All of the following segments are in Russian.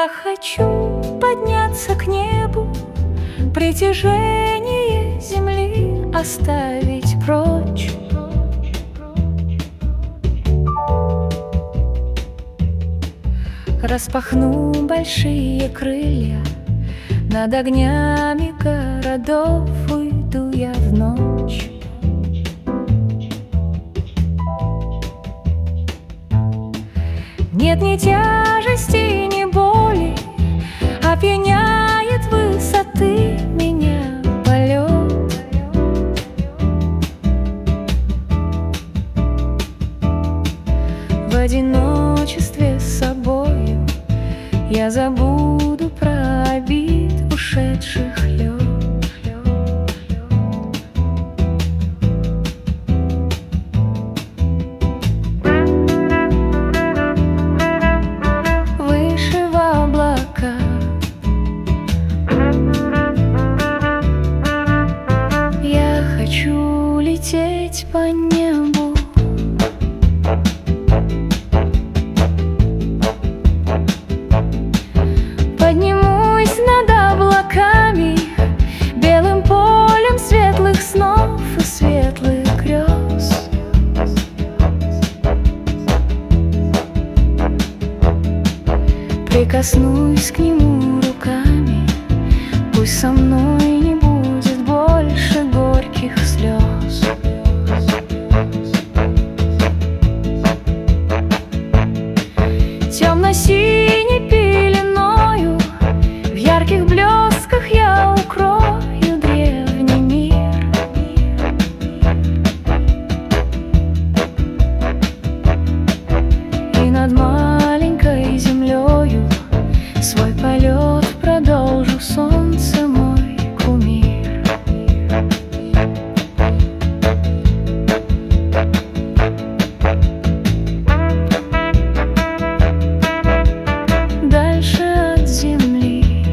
Я хочу подняться к небу, притяжение земли оставить прочь. Распахну большие крылья, над огнями городов уйду я в ночь. Нет ни тяжести, ни боли, опьяняет высоты меня полет. В одиночестве с собою я забуду про обид ушедших лет. Выше в облака я хочу лететь по небу. Поднимусь над облаками, белым полем светлых снов и светлых грез. Прикоснусь к нему руками, пусть со мной не будет больше горьких слез. Темно-синей пеленою в ярких блесках я укрою древний мир. И над маленькой землею свой полет продолжу, солнце мой кумир. Дальше от земли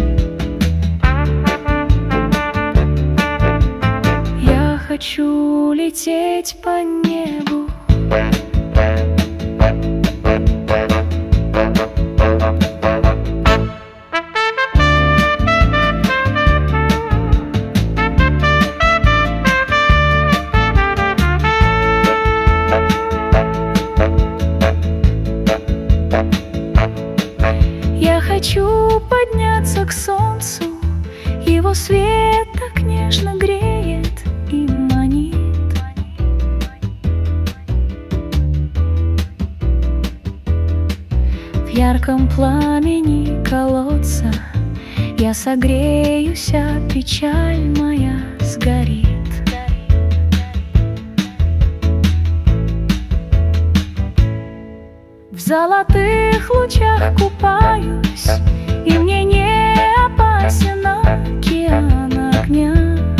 я хочу лететь по небу. Я хочу подняться к солнцу, его свет так нежно греет и манит. В ярком пламени колодца я согреюсь, а печаль моя сгорит. В золотых лучах купаюсь, и мне не опасен океан огня.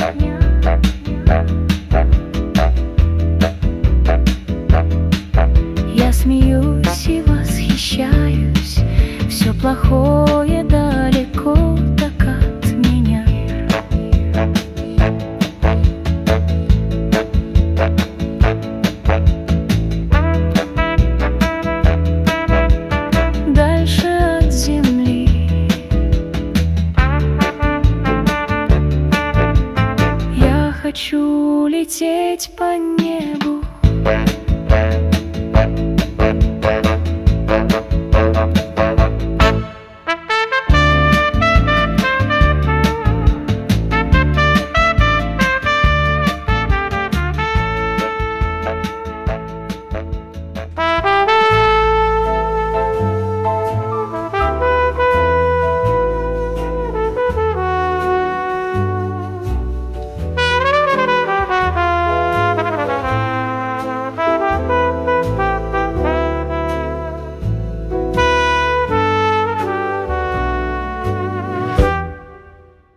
Я смеюсь и восхищаюсь, все плохое далеко так от меня. Дальше от земли я хочу лететь по небу.